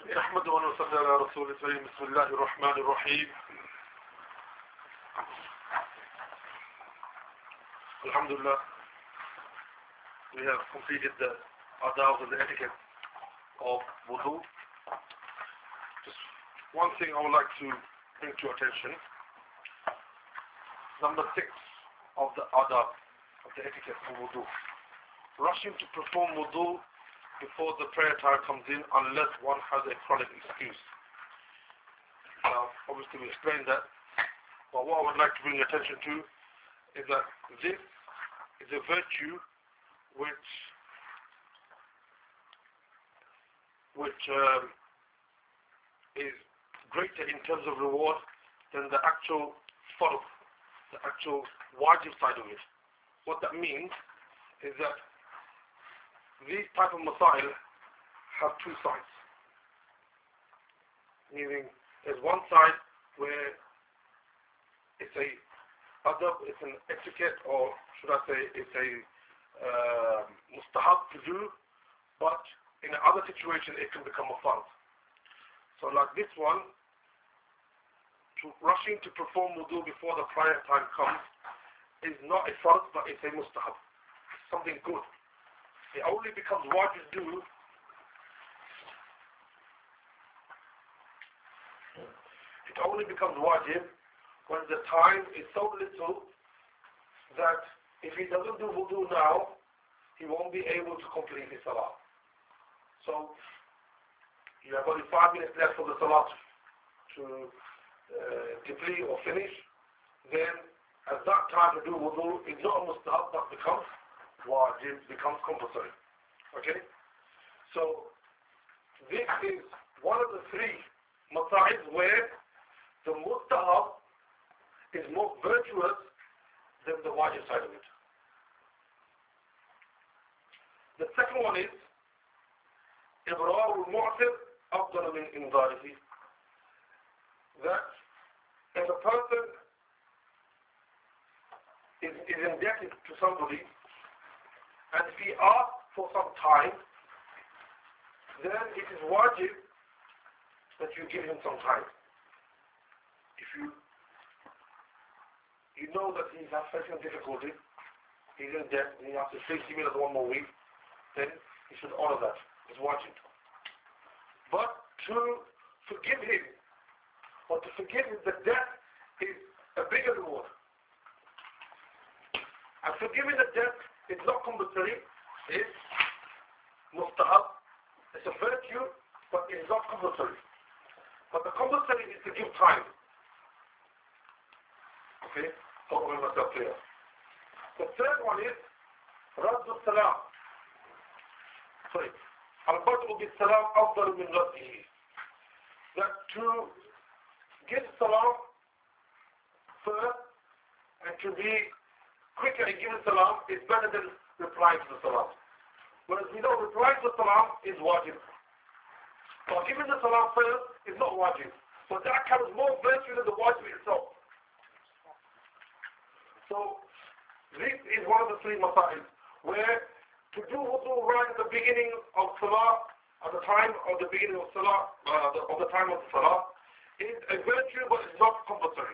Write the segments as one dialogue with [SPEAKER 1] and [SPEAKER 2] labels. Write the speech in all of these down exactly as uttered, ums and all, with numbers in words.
[SPEAKER 1] نحمده ونصلي على رسول الكريم. بسم الله الرحمن الرحيم. Alhamdulillah, we have completed the adab and the etiquette of wudu. Just one thing I would like to bring to your attention. Number six of the adab, of the etiquette of wudu. Rushing to perform wudu before the prayer time comes in unless one has a chronic excuse. Now, obviously we explained that, but what I would like to bring attention to is that this is a virtue which which um, is greater in terms of reward than the actual farz, the actual wajib side of it. What that means is that these type of masail have two sides. Meaning, there's one side where it's a adab, it's an etiquette, or should I say, it's a uh, mustahab to do, but in another situation it can become a farz. So like this one, to rushing to perform wudu before the prayer time comes is not a farz, but it's a mustahab. It's something good. It only becomes wajib do it only becomes wajib when the time is so little that if he doesn't do wudu now, he won't be able to complete his salah. So you have only five minutes left for the salah to uh, complete or finish. Then at that time to do wudu is not a mustahab, that becomes wajib, becomes compulsory. Okay? So this is one of the three masail where the mustahab is more virtuous than the wajib side of it. The second one is إبرار المعسر أفضل من إنذاره. That if a person is, is indebted to somebody, and if he asks for some time, then it is wajib that you give him some time. If you you know that he's facing difficulty, he's in debt, and he has to please give me another one more week, then you should honor that. It's wajib. But to forgive him, or to forgive him the debt, is a bigger reward. And forgiving the debt is not compulsory, it's mustahab, it's a virtue, but it is not compulsory. But the compulsory is to give time. Okay? Hope I made myself clear. The third one is Raddu Salam. Sorry. Al-Bad'u bis-Salam afdal min raddihi. That to give salam first and to be quicker in giving salam is better than replying to the salam. Whereas we know replying to the salam is wajib. But giving the salam first is not wajib. So that carries more virtue than the wajib itself. So this is one of the three masail where to do wudu right at the beginning of salah, at the time of the beginning of salah, uh, the, of the time of the salah, is a virtue but it's not compulsory.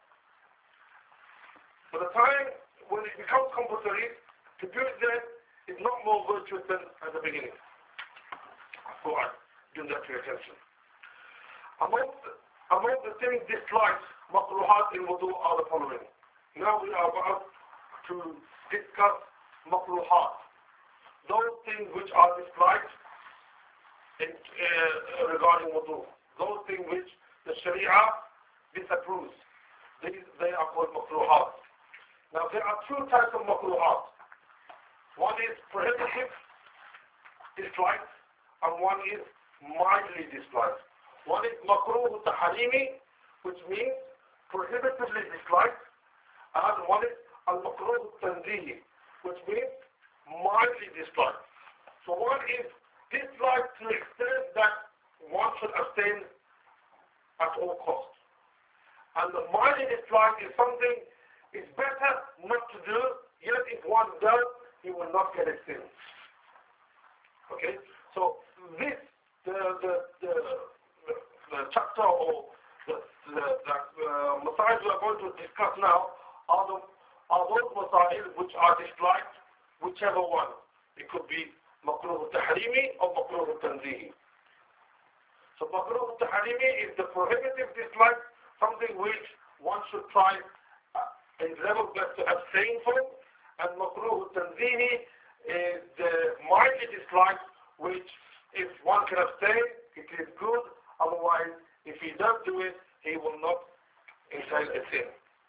[SPEAKER 1] By the time when it becomes compulsory, to do it then is not more virtuous than at the beginning. So I give that to your attention. Among the, among the things disliked, makruhat in wudu are the following. Now we are about to discuss makruhat. Those things which are disliked in, uh, regarding wudu. Those things which the Sharia disapproves. These, they are called makruhat. Now there are two types of makruhat. One is prohibitive, disliked, and one is mildly disliked. One is makruh taharimi, which means prohibitively disliked, and one is al-makruh tanzihi, which means mildly disliked. So one is disliked to the extent that one should abstain at all costs. And the mildly disliked is something is better not to do, yet if one does, he will not get a sin. Okay? So this, the, the, the chapter or the, the, the uh, masail we are going to discuss now are, the, are those masail which are disliked, whichever one. It could be makruh tahrimi or makruh tanzihi. So makruh tahrimi is the prohibitive dislike, something which one should try uh, in level best to abstain from, and makruh tanzihi is the mildly dislike, which if one can abstain, it is good. Otherwise, if he does do it, he will not entail a sin.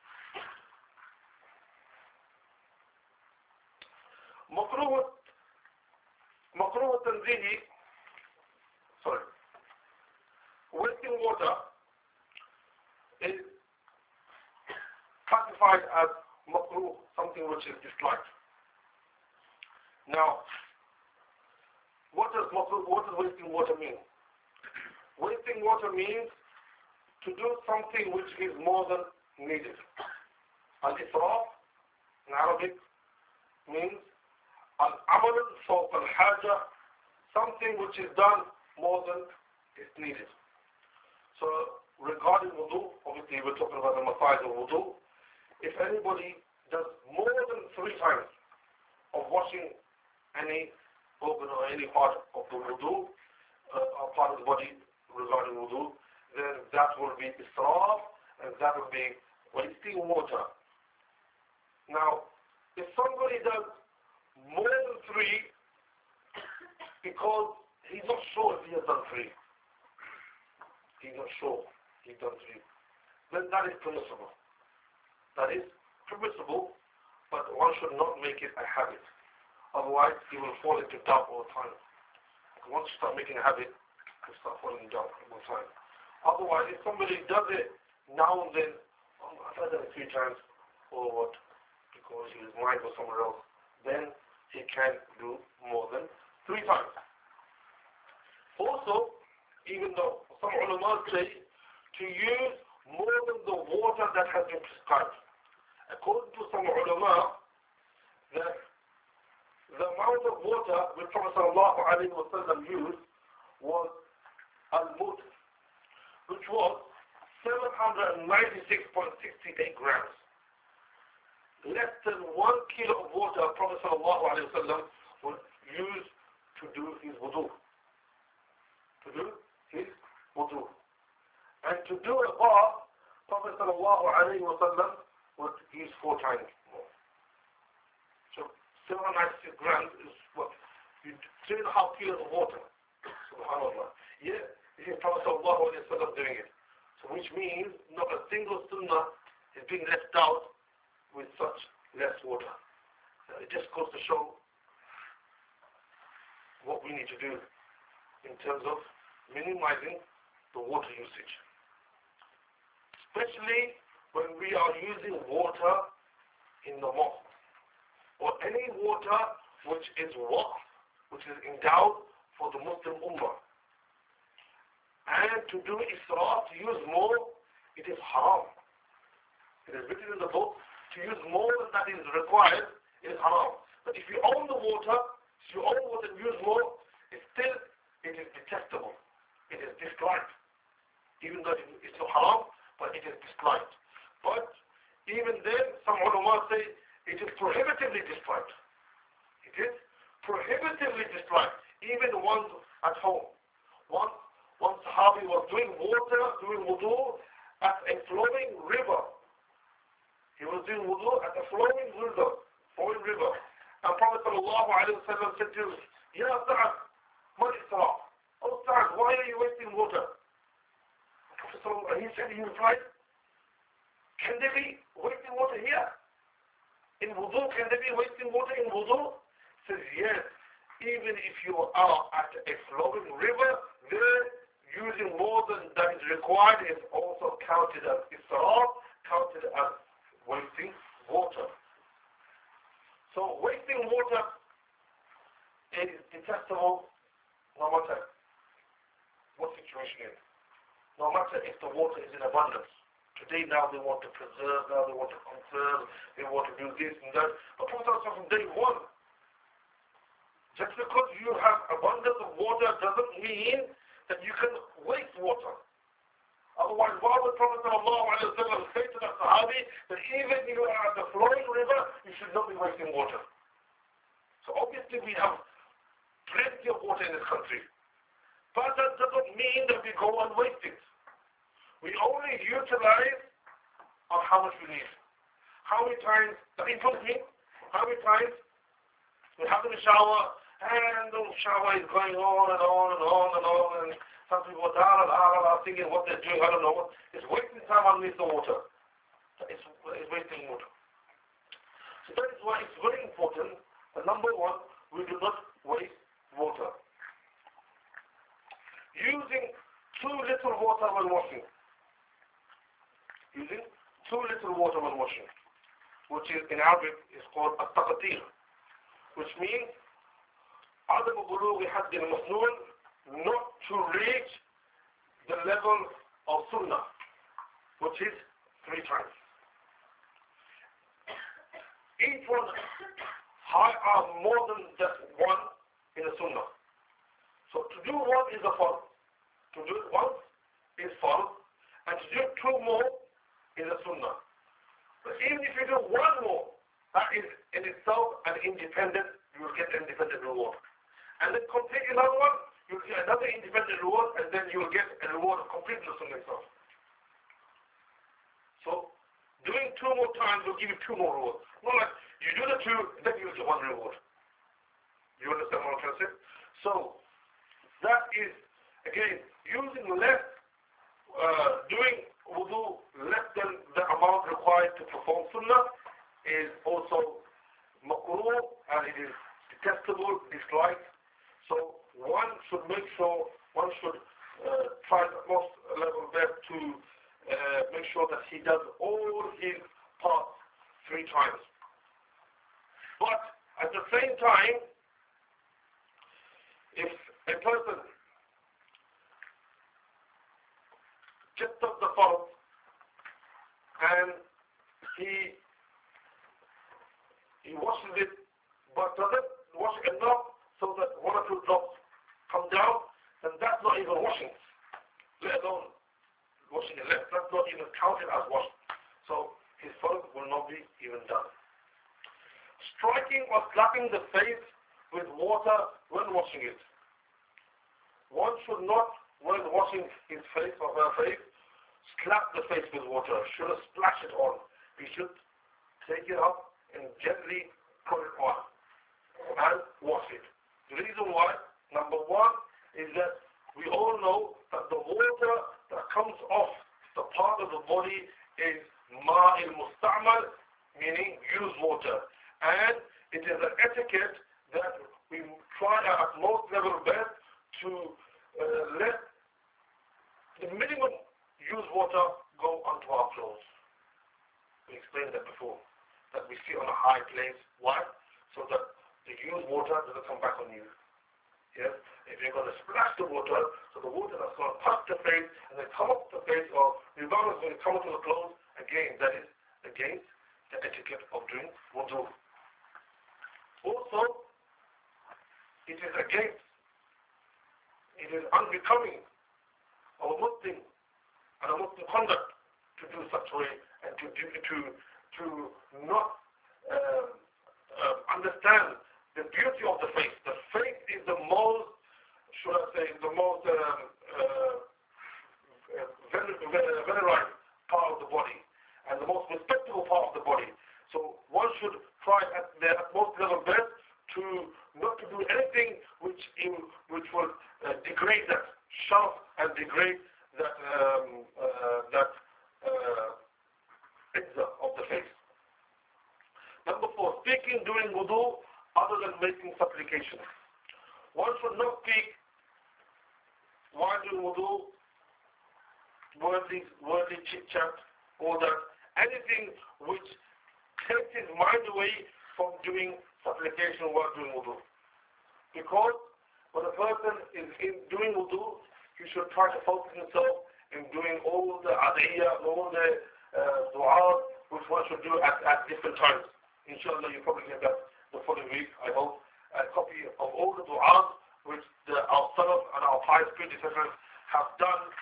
[SPEAKER 1] Makruh, makruh tanzihi, sorry, wasting water is classified as makruh, something which is disliked. Now, what does makruh, what does wasting water mean? Wasting water means to do something which is more than needed. Al-israf in Arabic means al-amal fawq al-haja, something which is done more than is needed. So regarding wudu, obviously we're talking about the masail of wudu. If anybody does more than three times of washing any organ or any part of the wudu, uh, or part of the body regarding wudu, then that will be israf, and that will be wasting water. Now, if somebody does more than three because he's not sure if he has done three, he's not sure he's done three, then that is permissible. That is permissible, but one should not make it a habit. Otherwise, he will fall into doubt all the time. Once you start making a habit, you start falling into doubt all the time. Otherwise, if somebody does it now and then, oh, I've done it three times, or what, because his mind was somewhere else, then he can do more than three times. Also, even though some ulama say to use more than the water that has been prescribed. According to some ulama, that the amount of water which Prophet sallallahu alayhi wa sallam used was al-mud, which was seven hundred ninety-six point six eight grams. Less than one kilo of water Prophet sallallahu alayhi wa sallam would use to do his wudu. To do his wudu. And to do a bath, Prophet sallallahu alayhi wa sallam would use four times more. So seven hundred ninety-six grams is what? Three and a half kilos of water. Subhanallah. Yeah, this is Prophet sallallahu alayhi wa sallam doing it. So which means not a single sunnah is being left out with such less water. Uh, it just goes to show what we need to do in terms of minimizing the water usage. Especially when we are using water in the mosque, or any water which is waqf, which is endowed for the Muslim Ummah. And to do israf, to use more, it is haram. It is written in the book, to use more than that is required, it is haram. But if you own the water, if you own water and use more, it still, it is detestable. It is disliked. Even though it's not haram, but it is disliked. But even then, some ulama say, it is prohibitively disliked. It is prohibitively disliked. Even ones at home. One, one Sahabi was doing water, doing wudu at a flowing river. He was doing wudu at a flowing river, flowing river. And Prophet sallallahu alayhi wa sallam said to him, Ya Sa'ad, ma israf? Oh Sa'ad, why are you wasting water? And he said, he replied, can there be wasting water here? In wudu, can there be wasting water in wudu? He says, yes. Even if you are at a flowing river, there using more than that is required is also counted as israf, counted as wasting water. So wasting water is detestable no matter what situation is. No matter if the water is in abundance. Today now they want to preserve, now they want to conserve, they want to do this and that. But from day one, just because you have abundance of water doesn't mean that you can waste water. why the Prophet ﷺ said to the Sahabi that even if you are at the flowing river, you should not be wasting water. So obviously we have plenty of water in this country. But that doesn't mean that we go and waste it. We only utilize on how much we need. How many times, that includes me, how many times we have in the shower, and the shower is going on and on and on and on, and some people are da, da, da, da, thinking what they're doing, I don't know. It's wasting time underneath the water. It's, it's wasting water. So that is why it's very important that number one, we do not waste water. Using too little water when washing. Using too little water when washing, which is in Arabic is called at-taqtir, which means عدم بلوغ حد المسنون, not to reach the level of sunnah, which is three times. Each one high are more than just one in the sunnah. So to do one is a fard. To do it once is fard, and to do two more is a sunnah. But even if you do one more, that is in itself an independent, you will get an independent reward. And then complete another one, you will get another independent reward, and then you will get a reward of completing the sunnah itself. So doing two more times will give you two more rewards. Not like you do the two, then you will get one reward. You understand what I'm trying to say? So that is, again, using less, uh, doing wudu less than the amount required to perform sunnah is also makruh, and it is detestable, disliked. So one should make sure, one should uh, try the most level best to uh, make sure that he does all his parts three times. But at the same time, if a person just does the fard and he he washes it but doesn't wash enough so that one or two drops come down, then that's not even washing, let alone washing it less. That's not even counted as washing. So his fard will not be even done. Striking or slapping the face with water when washing it. One should not, when washing his face or her face, slap the face with water. Shouldn't splash it on. We should take it up and gently put it on and wash it. The reason why, number one, is that we all know that the water that comes off the part of the body is ma'il musta'mal, meaning used water. And it is an etiquette that we try at most level best to uh, let the minimum used water go onto our clothes. We explained that before, that we sit on a high place. Why? So that the used water doesn't come back on you. Yes? If you're going to splash the water, so the water that's going to touch the face and then come up the face, or regardless when it comes to the clothes, again, that is against the etiquette of doing wudu. Also, it is against, it is unbecoming of a Muslim and a Muslim conduct to do such way and to do, to to not uh, uh, understand the beauty of the face. The face is the most, should I say, the most um, uh, venerable part of the body and the most respectable part of the body. So one should try at their utmost level best to not to do anything which in, which will uh, degrade that sharp and degrade that um, uh, that uh, of the face. Number four, speaking during wudu other than making supplication. One should not speak while doing wudu, worldly, worldly chit-chat, or that anything which takes his mind away from doing supplication while doing wudu. Because when a person is in doing wudu, he should try to focus himself in doing all the adhiyah, all the uh, du'as, which one should do at, at different times. Inshallah, you probably get that the following week, I hope, a copy of all the du'as which the, our salaf and our pious predecessors have done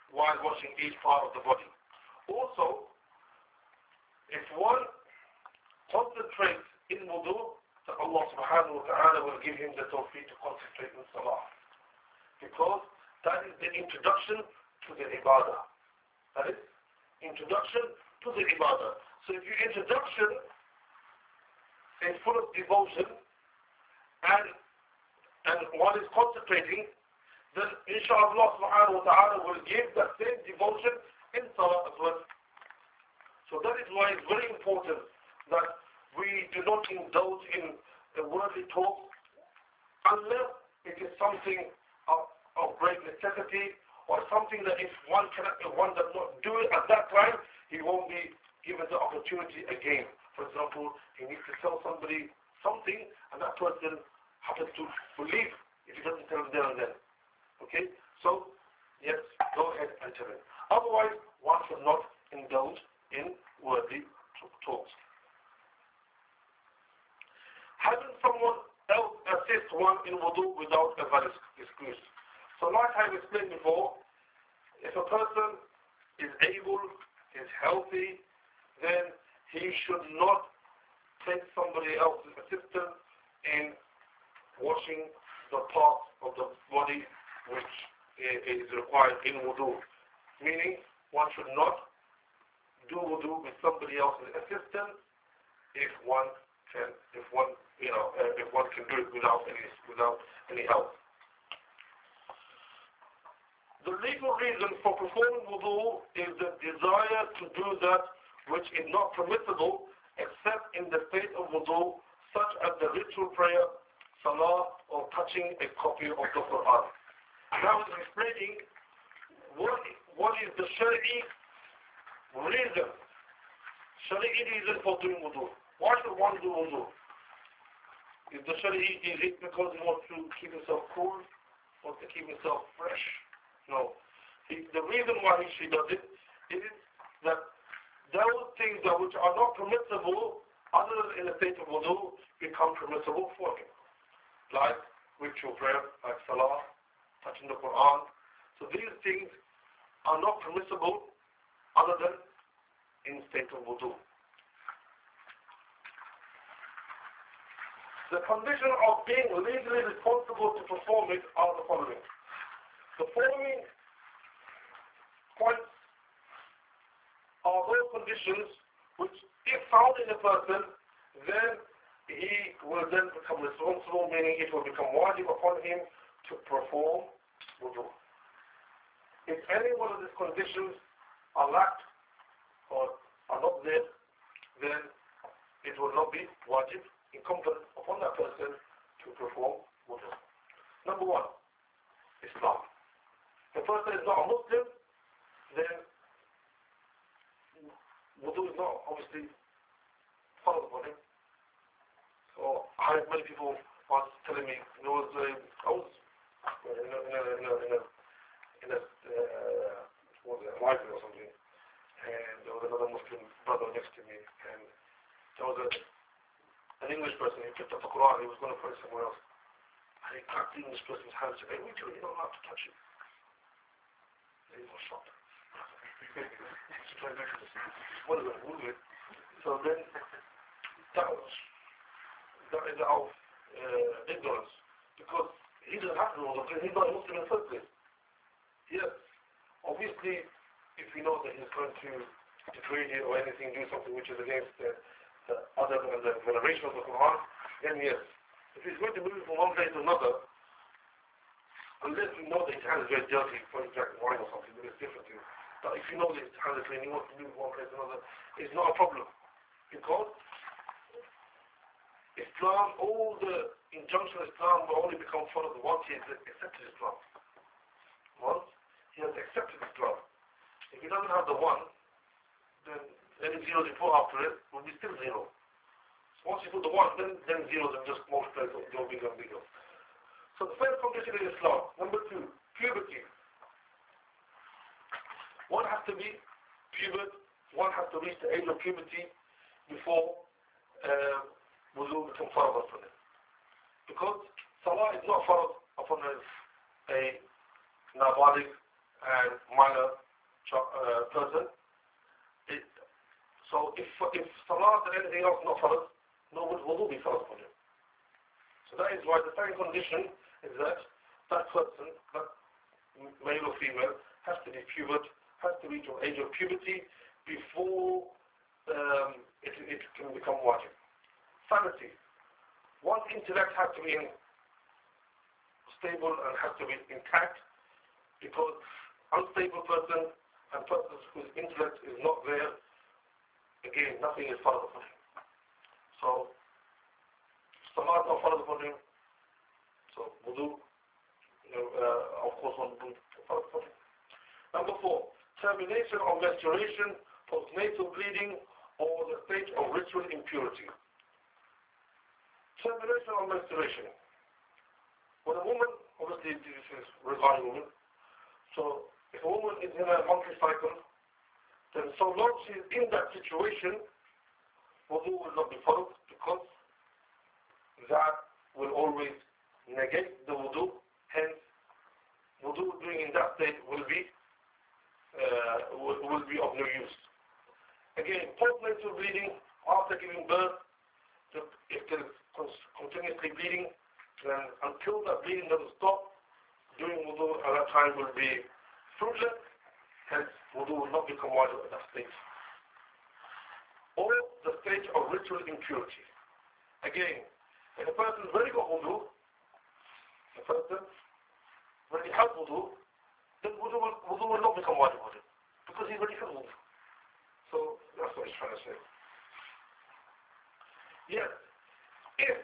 [SPEAKER 1] while washing each part of the body. Also, if one concentrates in wudu, that Allah subhanahu wa ta'ala will give him the tawfiq to concentrate in salah. Because that is the introduction to the ibadah. That is introduction to the ibadah. So if your introduction is full of devotion and and one is concentrating, then inshallah subhanahu wa ta'ala will give that same devotion in salah as well. So that is why it's very important that we do not indulge in a worldly talk unless it is something of, of great necessity or something that if one cannot, if one does not do it at that time, he won't be given the opportunity again. For example, he needs to tell somebody something and that person happens to believe if he doesn't tell them there and then. Okay? So, yes, go ahead and tell him. Otherwise, one should not indulge in worldly talks. Having someone else assist one in wudu without a valid excuse. So like I explained before, if a person is able, is healthy, then he should not take somebody else's assistance in washing the parts of the body which is required in wudu. Meaning, one should not do wudu with somebody else's assistance if one can, if one, you know, uh, if one can do it without any, without any help. The legal reason for performing wudu is the desire to do that which is not permissible except in the state of wudu, such as the ritual prayer, salah, or touching a copy of the Quran. Now I'm explaining what, what is the Shari'i reason, Shari'i reason for doing wudu. Why should one do wudu? Is the Shari'i, is it because he wants to keep himself cool, wants to keep himself fresh? No. He, the reason why he, she does it is that those things that which are not permissible other than in a state of wudu become permissible for him. Like ritual prayer, like salah, touching the Quran. So these things are not permissible other than in state of wudu. The condition of being legally responsible to perform it are the following. The following points are those conditions which, if found in a person, then he will then become responsible, meaning it will become wajib upon him to perform wudu. If any one of these conditions are lacked or are not there, then it will not be wajib, incumbent upon that person to perform wudu. Number one, Islam. If the person is not a Muslim, then wudu is not obviously followed upon him. So I had many people once telling me, there was a, I was in a, in a, in a, in a, in a uh, what was it, a library or something, and there was another Muslim brother next to me, and there was a, an English person, he picked up the Quran, he was going to put it somewhere else, and he grabbed the English person's hand and said, hey, we do, you're not allowed to touch it. And he was shocked. What is it? What is it? So then, that was, that is out of uh, ignorance, because he doesn't have to know, because he's not a Muslim in the first place. Yes, obviously, if he knows that he's going to degrade it or anything, do something which is against the, the other than the veneration of the Quran, then yes. If he's going to move from one place to another, unless we know that his hand is very dirty, for example, wine or something, then it's different thing. But if you know that his hand is clean, he wants to move from one place to another, it's not a problem. Because Islam, all the injunctions of Islam will only become followed once he has accepted Islam. Once he has accepted Islam. If he doesn't have the one, then any zeros you put after it will be still zero. So once you put the one, then, then zeros and just multiply, go bigger and bigger. So the first condition is Islam. Number two, puberty. One has to be pubert, one has to reach the age of puberty before uh, wudu becomes farad upon it. Because salah is not farad upon a, a nabalik and minor uh, person. It, so if if salat and anything else not farad, no would wudu be farad upon him. So that is why the second condition is that that person, that male or female, has to be puberty, has to reach an age of puberty before um, it, it can become wajib. Sanity. One's intellect has to be in, stable and has to be intact, because unstable person and person whose intellect is not there, again, nothing is farad upon him. So, salat not farad upon him. So, wudu, you know, uh, of course, one wudu farad upon him. Number four, termination of menstruation, postnatal bleeding, or the state of ritual impurity. Termination of menstruation. When a woman, obviously this is regarding women, so if a woman is in a monthly cycle, then so long she is in that situation, wudu will not be followed, because that will always negate the wudu. Hence, wudu doing in that state will be uh, will, will be of no use. Again, postnatal bleeding after giving birth, if there is continuously bleeding, then until that bleeding doesn't stop, doing wudu at that time will be fruitless. Hence, wudu will not become wajib at that stage. Or the stage of ritual impurity. Again, if a person has already got wudu, a person already has wudu, then wudu will, wudu will not become wajib wudu, because he's already had wudu. So that's what he's trying to say. Yes, if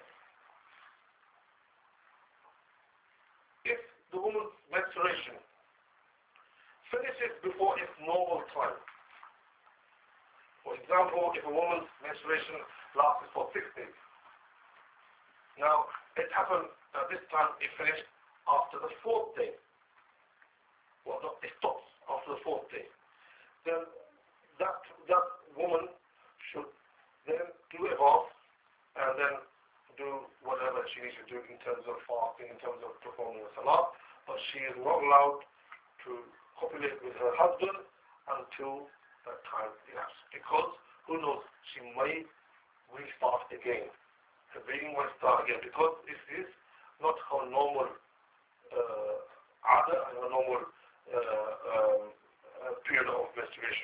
[SPEAKER 1] if the woman's menstruation finishes before its normal time, for example, if a woman's menstruation lasts for six days, now it happened that this time it finished after the fourth day. Well, no, it stops after the fourth day. Then that that woman should then do a bath and then do whatever she needs to do in terms of fasting, in terms of performing the salah, but she is not allowed to copulate with her husband until that time elapses. Because who knows, she may restart again. Her bleeding might start again, because this is not her normal uh, ada and her normal uh, um, uh, period of menstruation.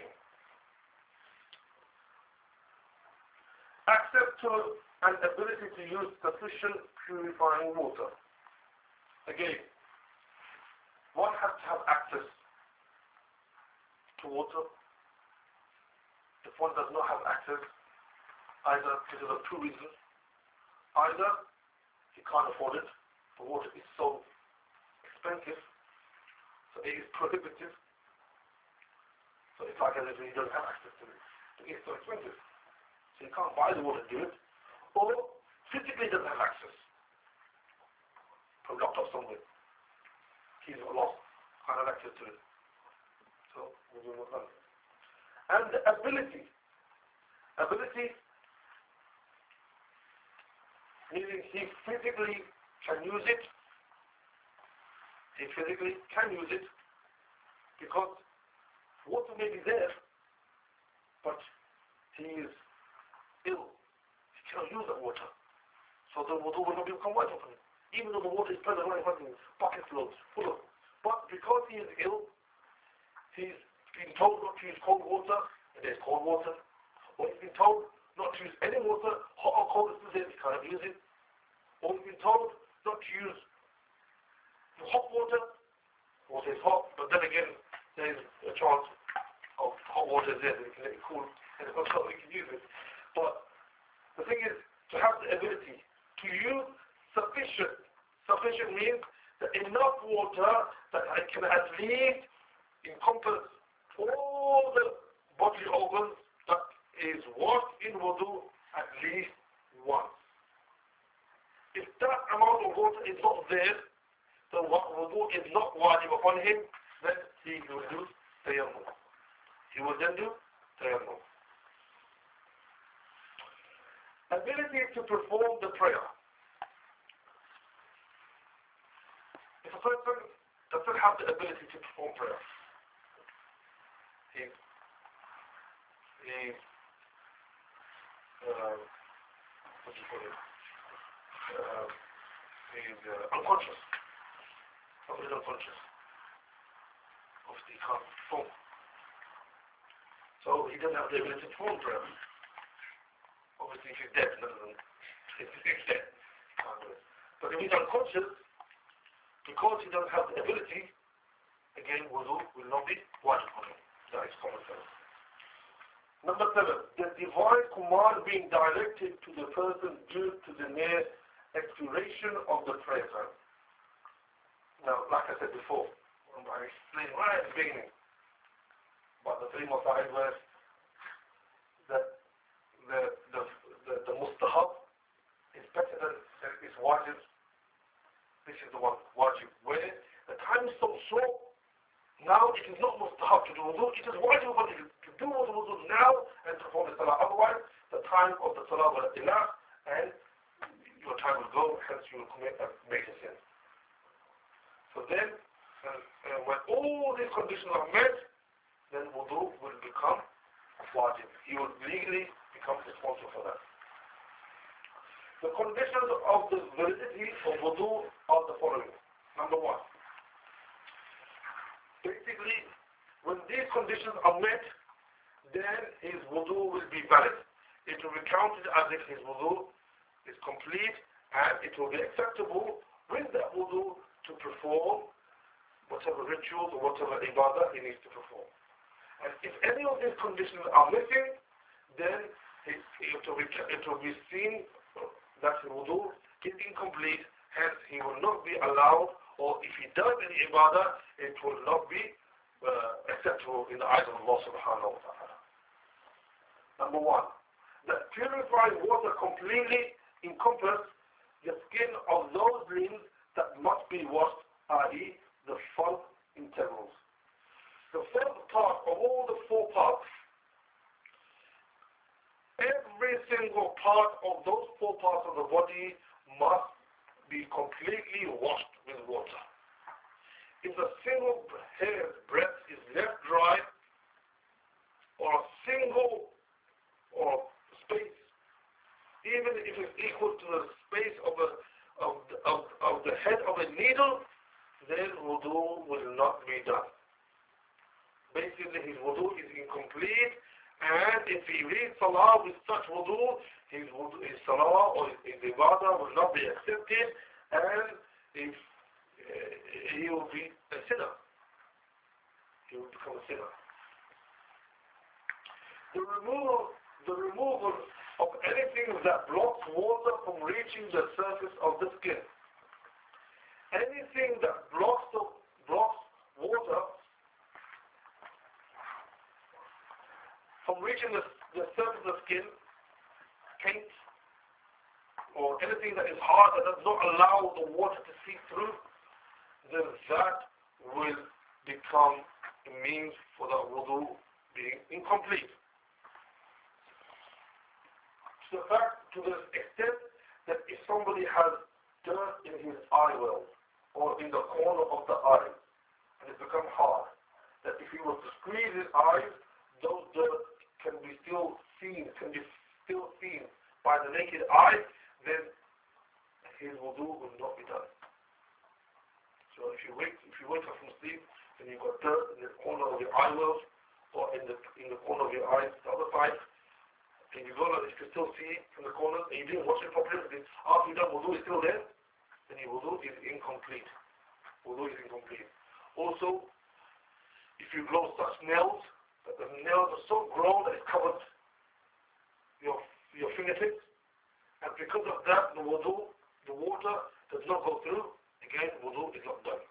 [SPEAKER 1] Access to and ability to use sufficient purifying water. Again, one has to have access to water. If one does not have access, either because of two reasons, either he can't afford it, the water is so expensive, so it is prohibitive, so it's like as if he doesn't have access to it. It is so expensive. So you can't buy the water to do it, or physically doesn't have access. From locked up somewhere. He's lost, can't have access to it. So we'll do what done. And the ability. Ability meaning he physically can use it. He physically can use it because water may be there, but he is ill. He cannot use that water. So the wudu will not become white upon him. Even though the water is present right in front of him, bucket loads, full of. But because he is ill, he's been told not to use cold water, and there's cold water. Or he's been told not to use any water, hot or cold is the same, he cannot use it. Or he's been told not to use hot water, water is hot, but then again, there's a chance of hot water there, that we can let it cool, and so we can use it. But the thing is, to have the ability to use sufficient, sufficient means that enough water that I can at least encompass all the bodily organs that is washed in wudu at least once. If that amount of water is not there, then wudu is not wajib upon him, then he will do tayammum. He will then do tayammum. Ability to perform the prayer. If a person doesn't have the ability to perform prayer, is, uh, what do you call it, uh, is uh, unconscious. Somebody is unconscious. Obviously he can't perform. So he doesn't have the ability to perform prayer. Obviously if he's dead, he doesn't, if he's dead, can't do it. But if he's unconscious, because he doesn't have the ability, again, wudu will not be wajib on him. That is common sense. Number seven, the divine command being directed to the person due to the near expiration of the prayer time. Now, like I said before, I explained right at the beginning about the three masahib where that the, the, the, the mustahab is better than it's wajib. This is the one, wajib. Where the time is so short, now it is not mustahab to do wudu, it is wajib to do wudu now and to perform the salah. Otherwise, the time of the salah will elapse and your time will go, hence you will commit a major sin. So then, uh, uh, when all these conditions are met, then wudu will become wajib. You will legally become responsible for that. The conditions of the validity of wudu are the following. Number one, basically, when these conditions are met, then his wudu will be valid. It will be counted as if his wudu is complete, and it will be acceptable with that wudu to perform whatever rituals or whatever ibadah he needs to perform. And if any of these conditions are missing, then it, it, will, be, it will be seen that his wudu is incomplete, hence he will not be allowed, or if he does any ibadah, it will not be uh, acceptable in the eyes of Allah subhanahu wa ta'ala. Number one, that purified water completely encompasses the skin of those limbs that must be washed, that is, the five integrals. The first part of all the four parts, every single part of those four parts of the body must be completely washed with water. If a single hair's breadth is left dry, or a single or space, even if it's equal to the space of, a, of, the, of, of the head of a needle, then wudu will not be done. Basically, his wudu is incomplete, and if he reads salah with such wudu, his, wudu, his salah or his, his ibadah will not be accepted, and if uh, he will be a sinner. He will become a sinner. The removal, the removal of anything that blocks water from reaching the surface of the skin. Anything that blocks the, blocks water from reaching the, the surface of the skin, paint, or anything that is hard that does not allow the water to seep through, then that will become a means for the wudu being incomplete. To the fact, to the extent that if somebody has dirt in his eye well, or in the corner of the eye, and it's become hard, that if he was to squeeze his eyes, those dirt can be still seen, can be still seen by the naked eye, then his wudu will not be done. So if you wake, if you wake up from sleep, and you've got dirt in the corner of your eye wells, or in the in the corner of your eye, the other side, and you go, if you can still see from the corner, and you didn't wash it properly, and after you've done wudu is still there, then your wudu is incomplete. Wudu is incomplete. Also, if you grow such nails, that the nails are so grown that it covers your your fingertips, and because of that, the wudu, the water does not go through. Again, wudu is not done.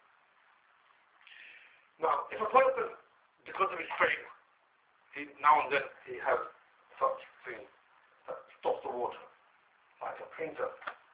[SPEAKER 1] Now, if a person, because of his pain, he now and then he has such thing that stops the water, like a painter.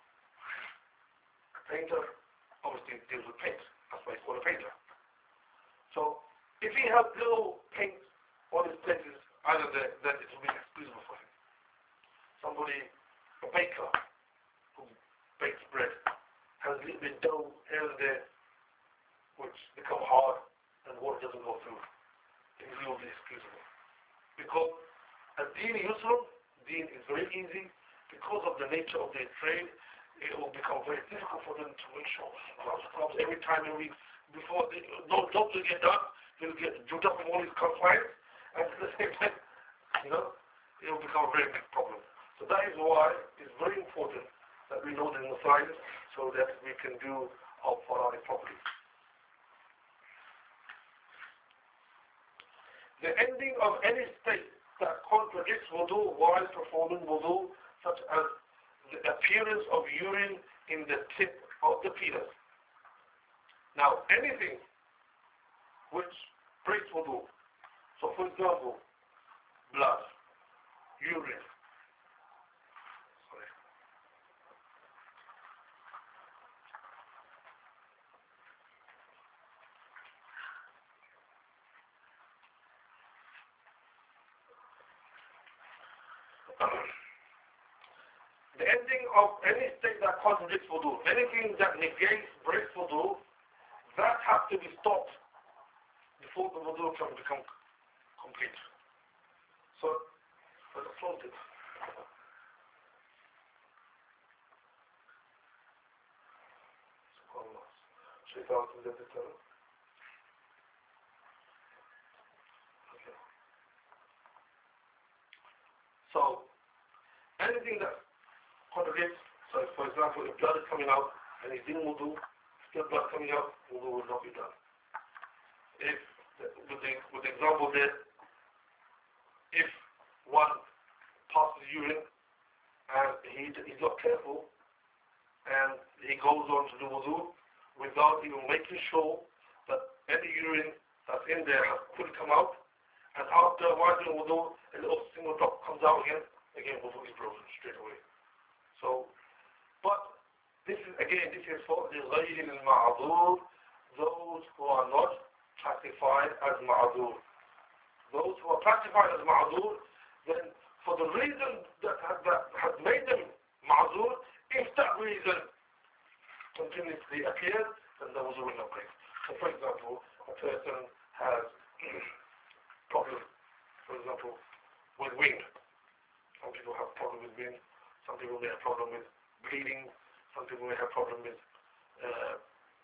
[SPEAKER 1] A painter obviously deals with paint. That's why he's called a painter. So, if he has little paint on his places, either there, then it will be excusable for him. Somebody, a baker who bakes bread, has a little bit of dough here and there, which become hard and water doesn't go through. It will be excusable. Because Ad-Deen Yusrun, Deen is very easy. Because of the nature of their trade, it will become very difficult for them to make sure crops, crops every time, every before they, no jobs will get done, they'll get jumped up from all these confines, and at the same time, you know, it will become a very big problem. So that is why it's very important that we know the Masa'il so that we can do our Fara'id properly. The ending of any state that contradicts wudu while performing wudu, such as the appearance of urine in the tip of the penis. Now, anything which breaks wudu, so for example, blood, urine, sorry. The ending of any state that contradicts wudu, anything that negates, breaks wudu, that has to be stopped before the wudu can become complete. So, let's close it. Okay. So, anything that contradicts, so for example, if blood is coming out and he's doing wudu, still blood coming out, wudu will not be done. If, with the, with the example there, if one passes urine and he, he's not careful and he goes on to do wudu without even making sure that any urine that's in there has fully come out, and after while doing wudu, a little single drop comes out again, again wudu is broken straight away. So, but this is, again, this is for the غَيْرِ الْمَعْذُورِ, those who are not classified as ma'ذur. Those who are classified as ma'ذur, then for the reason that has, that has made them ma'ذur, if that reason continuously appears, then the wudu will not break. So for example, a person has problem, for example, with wind. Some people have problem with wind. Some people may have problem with bleeding. Some people may have problem with uh,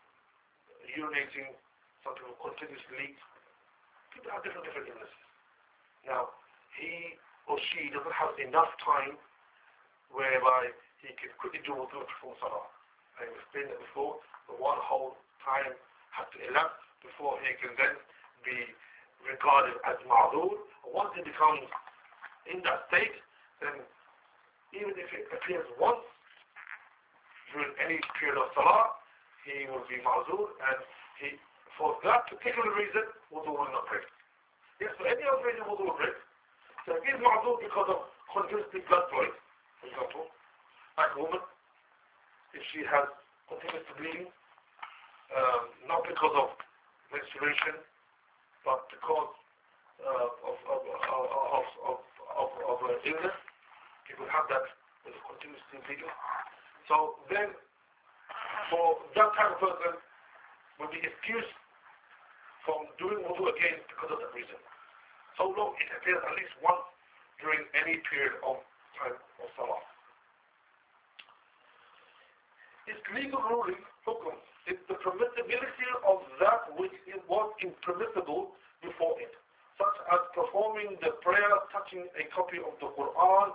[SPEAKER 1] urinating. Some people continuously leak. People have different different illnesses. Now, he or she doesn't have enough time whereby he can quickly do wudu before salah. I've explained that before. The one whole time has to elapse before he can then be regarded as ma'ذur. Once he becomes in that state, then even if it appears once during any period of salah, he will be ma'zur, and he, for that particular reason, wudu will not break. Yes, for any other reason, wudu will break. So if he is ma'zur because of continuously blood flowing, for example, like a woman, if she has continuous bleeding, um, not because of menstruation, but because uh, of, of, of, of, of, of, of uh, illness, people have that with a continuous bleeding. So then, for that type of person, will be excused from doing wudu again because of that reason. So long it appears at least once during any period of time of salah. Its legal ruling, hukum, is the permissibility of that which was impermissible before it, such as performing the prayer touching a copy of the Quran.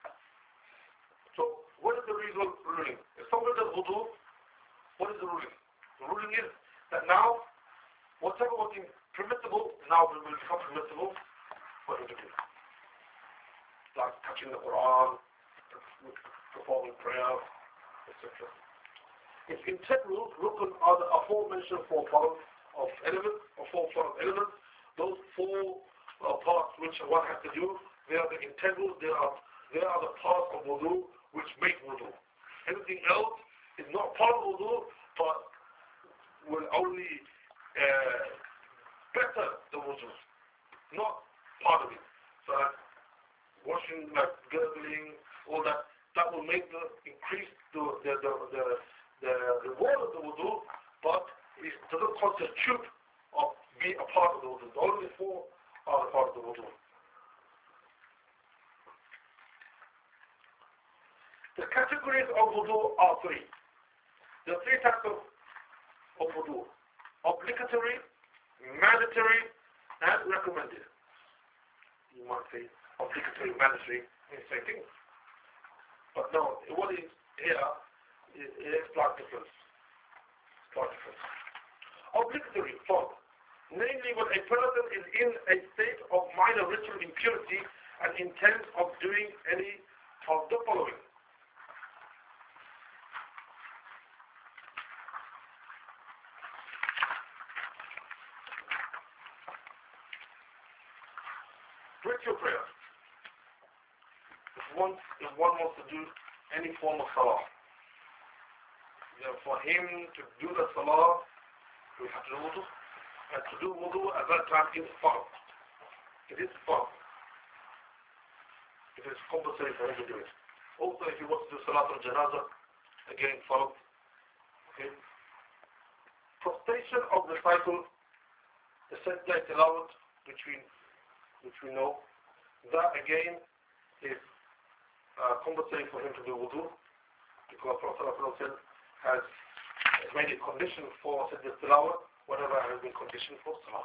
[SPEAKER 1] So, what is the legal ruling? If somebody does wudu, what is the ruling? The ruling is that now, whatever was permissible, now will become permissible for him to do. Like touching the Quran, performing prayer, et cetera. Its integral rukun are the aforementioned four parts of elements, or four parts of elements. Those four uh, parts which one has to do, they are the integral, they are, they are the parts of wudu which make wudu. Anything else is not part of wudu, but will only uh, better the wudu, not part of it. So like washing, like gurgling, all that, that will make the increase the the the the, the reward of the wudu, but it doesn't constitute or be a part of the wudu. The only four are a part of the wudu. categories of wudu are three. There are three types of, of wudu. Obligatory, mandatory, and recommended. You might say obligatory, mandatory, it's the same thing. But no, what is here is, is slight difference. Slight difference. Obligatory, fard. Namely, when a person is in a state of minor ritual impurity and intends of doing any of the following. Ritual prayer. If one, if one wants to do any form of salah, you know, for him to do the salah, we have to do wudu. And to do wudu at that time is fard. It is fard. It is compulsory for him to do it. Also, if he wants to do salat al-janazah, again fard. Okay. Prostration of recital, the sajda tilawat, which we, which we know, that again is uh, compulsory for him to do wudu, because Prophet ﷺ has made a condition for sajda tilawat, whatever has been conditioned for salah.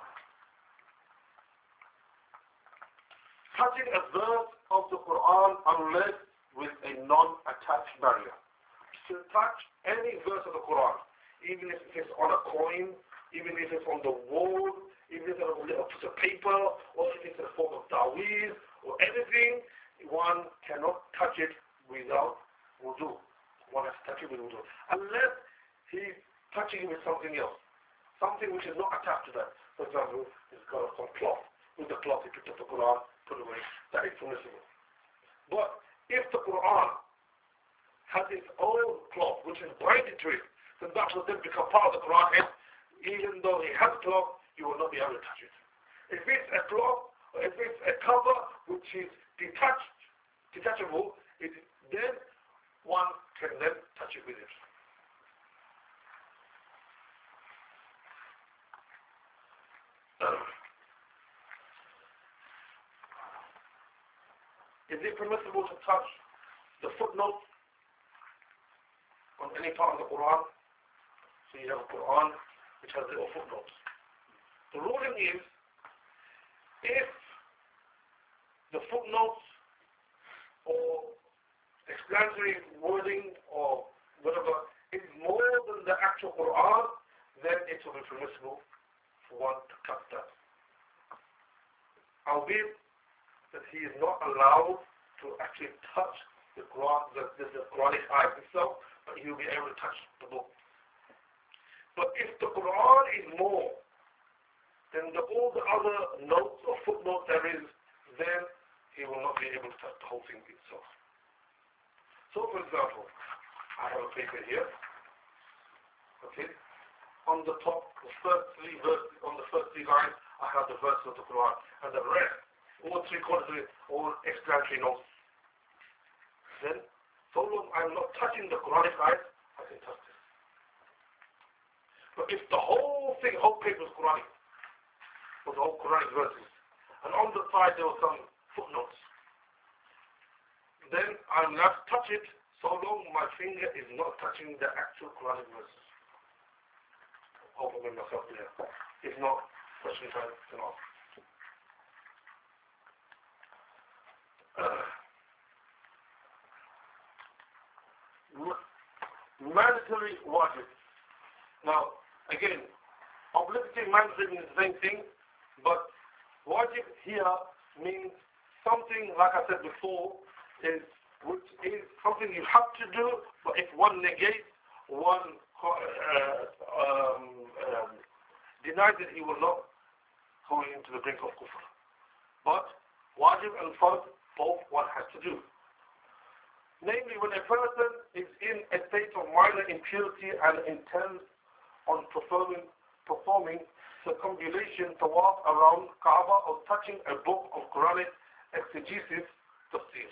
[SPEAKER 1] Touching a verse of the Quran unless with a non-attached barrier. To touch any verse of the Quran, even if it's on a coin, even if it's on the wall, even if it's on a little piece of paper, or if it's in a form of daweez, or anything, one cannot touch it without wudu. One has to touch it with wudu. Unless he's touching it with something else. Something which is not attached to that. For example, it's got some cloth. With the cloth, he picked up the Quran, put it away. That is permissible. But if the Quran has its own cloth, which is binded to it, then that will then become part of the Quran. And even though it has cloth, you will not be able to touch it. If it's a cloth, or if it's a cover which is detached, detachable, it, then one can then touch it with it. Is it permissible to touch the footnote on any part of the Quran? So you have a Quran which has little footnotes. The ruling is, if the footnotes or explanatory wording or whatever is more than the actual Quran, then it will be permissible for one to cut that. Albeit that he is not allowed to actually touch the Quran, the, the, the Quranic ayat itself, but he will be able to touch the book. But if the Quran is more than the, all the other notes or footnotes there is, then he will not be able to touch the whole thing itself. So, for example, I have a paper here. Okay, on the top, the first three verses, on the first three lines, I have the verse of the Quran, and the rest, all three quarters of it, all explanatory notes. Then, so long I'm not touching the Quranic ayat, I can touch this. But if the whole thing, whole paper was Quranic, was all Quranic verses, and on the side there were some footnotes, then I'm allowed to touch it so long my finger is not touching the actual Quranic verses. I hope I made myself clear. If not, question time can ask. Uh, mandatory wajib. Now, again, obligatory mandatory means the same thing, but wajib here means something, like I said before, is which is something you have to do, but if one negates, one uh, um, um, denies it, he will not go into the brink of kufr. But wajib and fard, both one has to do. Namely, when a person is in a state of minor impurity and intends on performing, performing circumambulation tawaf around Kaaba or touching a book of Quranic exegesis, tafsir.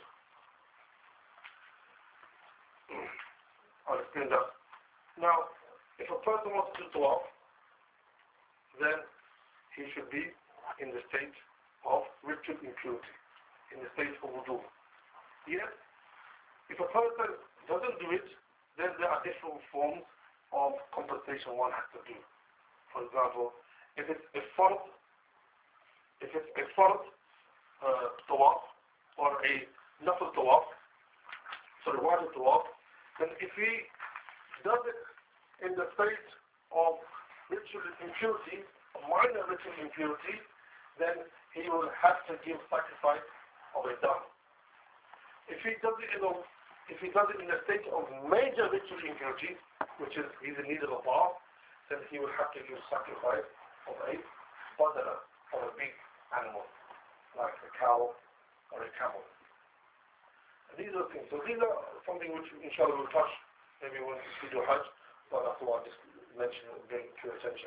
[SPEAKER 1] I'll explain that. Now, if a person wants to do tawaf, then he should be in the state of ritual impurity, in the state of wudu. Yes, if a person doesn't do it, then there are different forms of compensation one has to do. For example, if it's a fard, if it's a fard uh, tawaf or a nafl tawaf, sorry, wajib tawaf, then if he does it in the state of ritual impurity, minor ritual impurity, then he will have to give sacrifice of a dam. If he does it in a, if he does it in a state of major ritual impurity, which is he's in need of a bath, then he will have to give sacrifice of a badana, of a big animal, like a cow or a camel. And these are things. So these are something which inshallah we'll touch maybe when we do Hajj, but that's what I just mentioned and bring to your attention.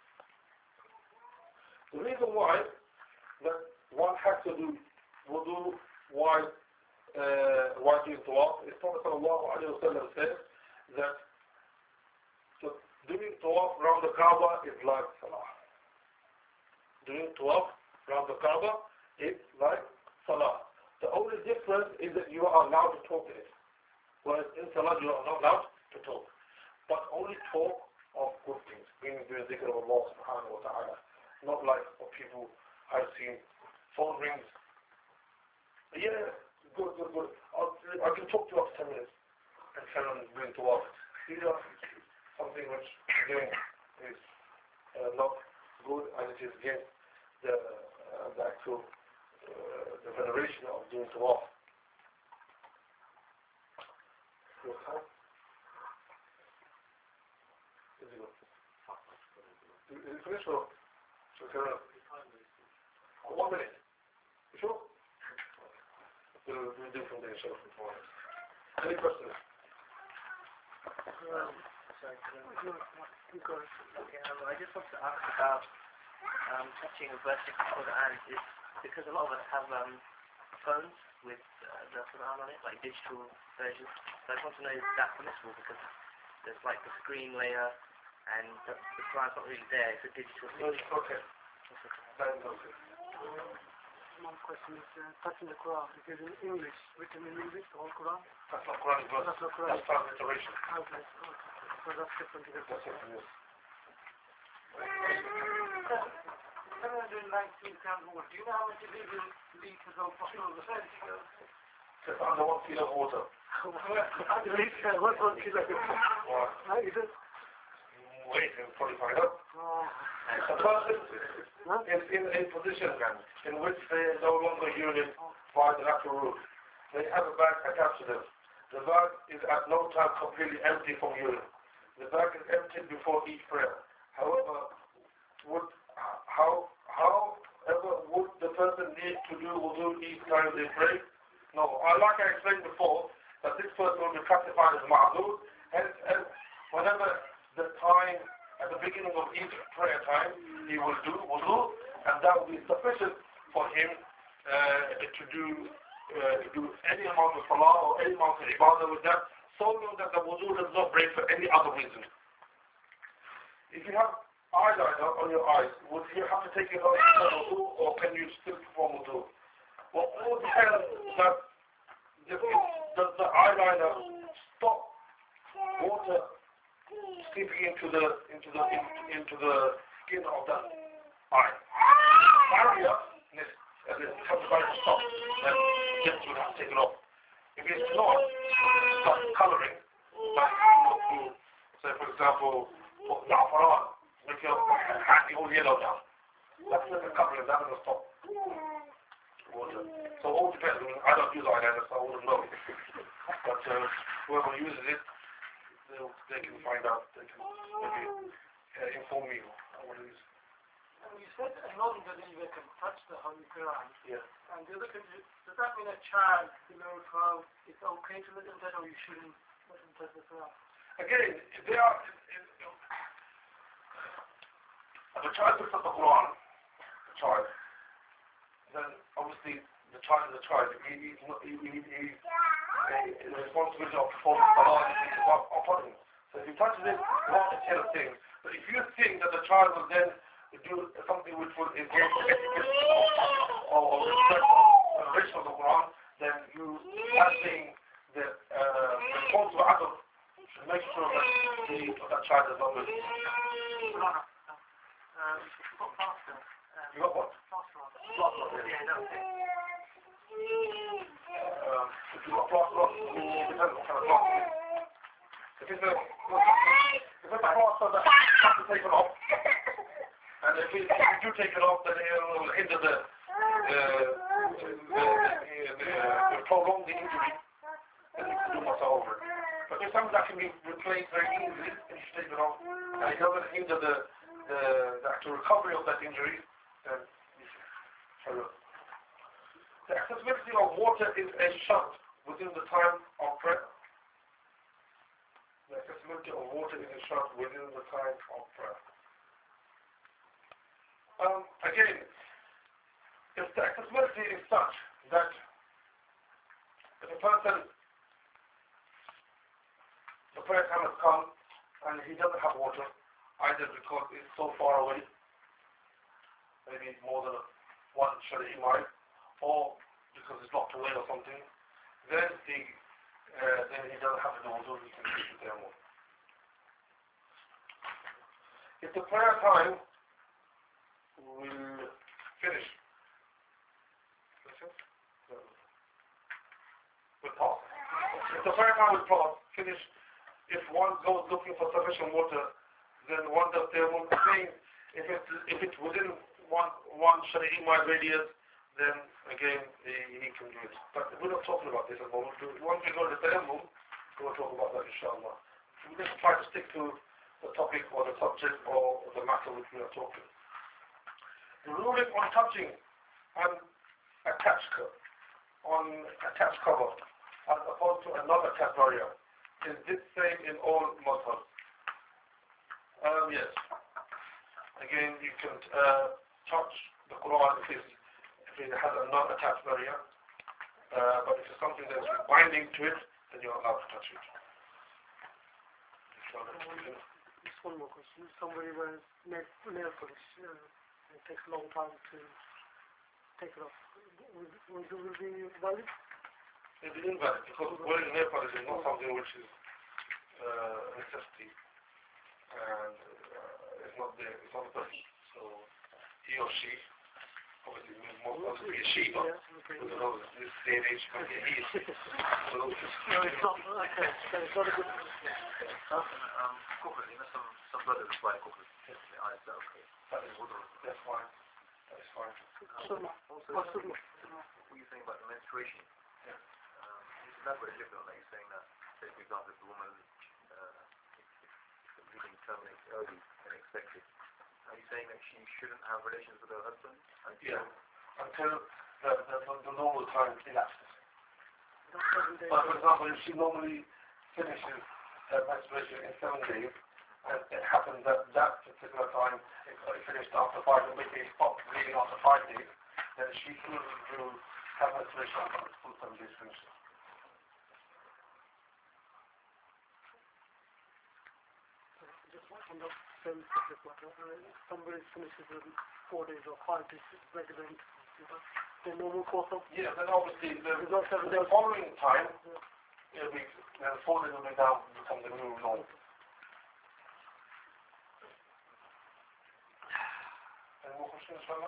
[SPEAKER 1] The reason why that one has to do wudu while uh, while doing tawaf is Prophet sallallahu alayhi wa sallam says that so doing tawaf around the Kaaba is like salah. Doing tawaf around the Kaaba is like salah. The only difference is that you are allowed to talk in it. Whereas in salah you are not allowed to talk. But only talk of good things, meaning doing dhikr of Allah subhanahu wa ta'ala. Not like what people I've seen, phone rings. Yeah, good, good, good. I'll, I can talk to you after ten minutes and carry on doing tawaf. These are something which doing is uh, not good and it is against the, uh, the actual uh, the veneration of doing tawaf. Your time? Is it good? Is it finished or? One minute. You sure? We'll, we'll do from there, inshallah. Any questions?
[SPEAKER 2] Um, sorry, because, okay, um, I just want to ask about um, touching a verse of the Quran. Is because a lot of us have um, phones with uh, the Quran on it, like digital versions. So I just want to know if that's permissible because there's like the screen layer and the, the Quran's not really there. It's a digital thing.
[SPEAKER 1] No, it's okay. That is okay.
[SPEAKER 3] One question is uh, touching the Quran. It is in English, written in English, the whole Quran.
[SPEAKER 1] That's not Quran, but
[SPEAKER 3] That's not Quran.
[SPEAKER 1] That's transliteration.
[SPEAKER 3] Okay, okay. So that's different.
[SPEAKER 1] That's different, yes.
[SPEAKER 3] seven hundred nineteen pounds water. Do you know how much it is in litres of fuel?
[SPEAKER 1] Just under one kilo of water.
[SPEAKER 3] At least uh, one one kilo.
[SPEAKER 1] Wow.
[SPEAKER 3] Is it?
[SPEAKER 1] Wait, we'll probably find out.
[SPEAKER 3] Oh.
[SPEAKER 1] A person is in a position in which they no longer urine by the natural route. They have a bag attached to them. The bag is at no time completely empty from urine. The bag is emptied before each prayer. However, would how however would the person need to do wudu each time they pray? No. Like I explained before, that this person will be classified as ma'zur, and, and whenever the time at the beginning of each prayer time, he will do wudu, and that will be sufficient for him uh, to do uh, do any amount of salah or any amount of ibadah with that, so long that the wudu does not break for any other reason. If you have eyeliner on your eyes, would you have to take it off for wudu, or can you still perform wudu? Well, all depends that does the eyeliner stop water seeping into the into the in, into the skin of the eye. Barrier, as it comes about to stop, then yes, you have to take it off. If it's not, start coloring, like you say for example, put za'faran, make your hand all yellow now. That's like a coloring, that's going to stop water. So it all depends. I mean, I don't use eyeliner, so I wouldn't know. But uh, whoever uses it, they can find out, they can maybe uh, inform me on what it is.
[SPEAKER 3] And you said a non-believer can touch the Holy Quran.
[SPEAKER 1] Yeah.
[SPEAKER 3] And the other thing, does that mean a child below twelve is okay to let them touch, or you shouldn't let them touch the Quran?
[SPEAKER 1] Again, if they are, if, if, if a child picks up the Quran, the child, then obviously the child is a child. He, he, he, he, he, the responsibility of performing salah is upon him. So if he touches it, you have to tell a thing. But if you think that the child will then do something which will engage the etiquette or, or respect or veneration of the Quran, then you are saying that uh, the responsibility the, that child has not moved.
[SPEAKER 2] No, no, no. Um, you've got plaster. Um,
[SPEAKER 1] You got what?
[SPEAKER 2] plaster on.
[SPEAKER 1] Plaster on,
[SPEAKER 2] Yeah, that was it.
[SPEAKER 1] Um, if you got plaster on, it depends what kind of plaster. If it's a, if it's a plaster that has to take it off, and if, it, if you do take it off, then it will hinder the, the, the, the, the, the prolong the injury, then you can do what's over. But if something that can be replaced very easily, and you take it off, and it doesn't hinder the, the, the actual recovery of that injury, then you should carry on. The accessibility of water is a shart within the time of prayer. The accessibility of water is a shart within the time of prayer. Um, again, if the accessibility is such that if a person, the prayer time has come and he doesn't have water, either because it's so far away, maybe more than one Shari'i mile, or because it's locked away or something, then he, uh, then he doesn't have the wudu, he can use the tayammum. If the prayer time will finish, will pass. If the prayer time will pass, finish, if one goes looking for sufficient water, then one does tayammum. Again, if it's, if it's within one, one Shari'i mile radius, then again he, he can do it. But we're not talking about this at the moment. Once we go to the tayammum, we'll talk about that inshallah. We just try to stick to the topic or the subject or the matter which we are talking. The ruling on touching an attached cover, on attached cover as opposed to another attached barrier, is this same in all madhabs? Um, yes. Again, you can uh, touch the Quran if it's if it has a non-attached barrier, uh, but if it's something that's binding to it, then you're allowed to touch it.
[SPEAKER 3] Just one more question. Somebody wears nail, nail polish uh, and it takes a long time to take it off. Will, will, will it be valid?
[SPEAKER 1] It is invalid because wearing nail polish is not something which is uh, a necessity, and uh, it's not the it's not the person. So he or she. Obviously, most of it is she, but because of this day and age, but yeah, he is. So,
[SPEAKER 3] no, it's not. Okay, so it's not a good thing.
[SPEAKER 4] Um, kufr, you know, some, some brothers apply kufr. Yes, is that okay?
[SPEAKER 1] that is that's fine. That is fine.
[SPEAKER 3] Sunnah.
[SPEAKER 4] Also,
[SPEAKER 3] What's sunnah?
[SPEAKER 4] what you're saying about the menstruation,
[SPEAKER 1] Yeah.
[SPEAKER 4] um, it's elaborate a little bit on that. You're saying that, say, for example, if the woman, uh, if, if, if the bleeding terminates early than expected, are you saying that she shouldn't have relations with her husband?
[SPEAKER 1] Yeah, until the, the, the, the normal time elapses.
[SPEAKER 3] That's seven days.
[SPEAKER 1] But for example, if she normally finishes her menstruation in seven days, and it happens that that particular time it, it finished after five, or maybe it stopped bleeding after five days, then she will, will have menstruation after the full seven days finishes.
[SPEAKER 3] Just on the same subject matter, uh, if somebody finishes in four days or five days, it's better than the normal course of.
[SPEAKER 1] Yeah, then obviously the,
[SPEAKER 3] It's not seven
[SPEAKER 1] the
[SPEAKER 3] days.
[SPEAKER 1] following time, it'll be, then four days will be now become the new norm. Any more questions, inshallah?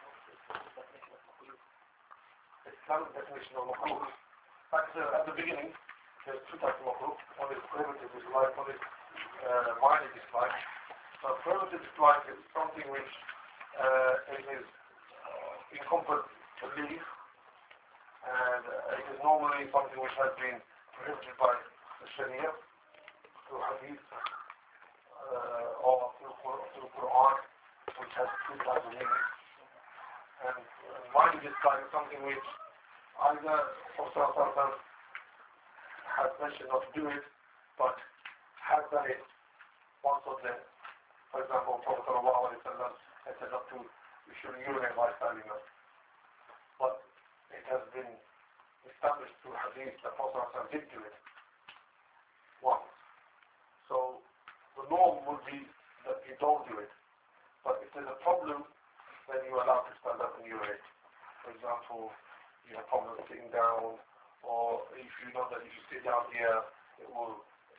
[SPEAKER 1] Islamic definition of makruh. Like I said at the beginning, there's two types of makruh. One is prohibited dislike, one is uh, minor dislike. So prohibited dislike is something which uh, it is uh, encompassed to leave, and uh, it is normally something which has been prohibited by the Sharia through Hadith uh, or through, through Quran, which has two types of meanings. And uh, minor dislike is something which either Prophet has mentioned not to do it, but has done it once or then. For example, Prophet has said not to, you shouldn't urinate while standing up. But it has been established through hadith that Prophet did do it once. So the norm would be that you don't do it. But if there's a problem, then you're allowed to stand up and urinate. For example, you have problems sitting down, or if you know that if you sit down here, it will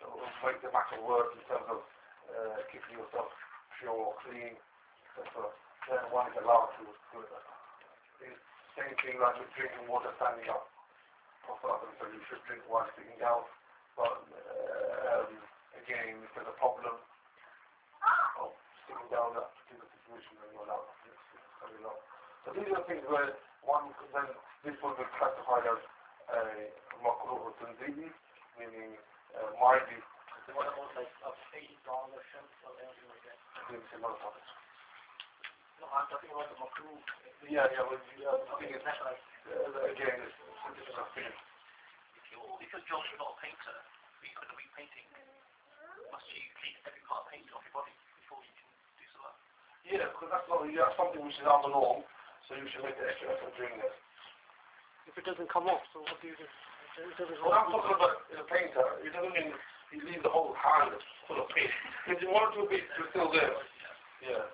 [SPEAKER 1] sort of make the matter worse in terms of uh, keeping yourself pure, clean, et cetera, then one is allowed to do that. It's the same thing like with drinking water standing up. Also, so you should drink while sitting down, but uh, um, again, if there's a problem of sitting down in that particular situation, then you're allowed to sit very long. So these are things where one could then, this would be classified as a makruh tanzili, meaning uh, mildly.
[SPEAKER 3] What about like a fade on the shelf or anything like that?
[SPEAKER 1] It's another topic.
[SPEAKER 3] No, I'm talking about the makruh.
[SPEAKER 1] Yeah, yeah, well, yeah, I think it's, uh, again, it's, it's a thing.
[SPEAKER 5] If your if your job is not a painter, but you're going to be painting, must you clean every part of painting off your body before you can do salah?
[SPEAKER 1] Yeah, because that's not, yeah, something which is out of the norm, so you should make the extra effort doing this.
[SPEAKER 3] If it doesn't come off, so what do you do? It doesn't
[SPEAKER 1] When I'm talking about a painter, it doesn't mean you leave the whole hand full of paint. If you want to be, you're still there. Yeah.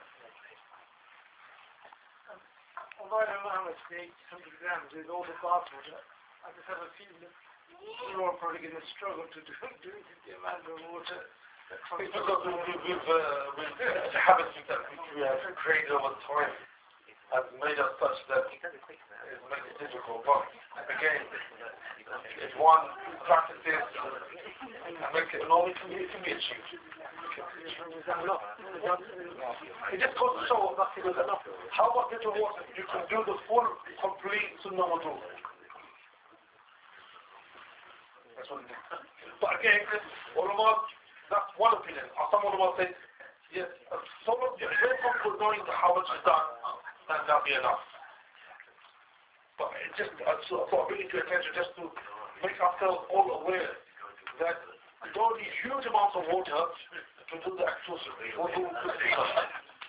[SPEAKER 3] Although I don't know how much the eight hundred grams with all the bathwater, I just have a feeling that you're probably going to struggle to do, do the amount of water.
[SPEAKER 1] It's because with, with, uh, with the habits that we have created over time has made us such that it makes it difficult. But again, if one practices and makes it normal, it can be, it can be achieved.
[SPEAKER 3] Is that enough? Is that,
[SPEAKER 1] It just goes to show that it is enough. How much little water you can do the full, complete sunnah wudu. That's what it is. But again, ulama, that's one opinion. Or some ulama say, yes, some of you, very comfortable knowing how much is done, then that'll be enough. But it just, I thought I bring it to attention just to make ourselves all aware that you don't need huge amounts of water to do the actual wudu.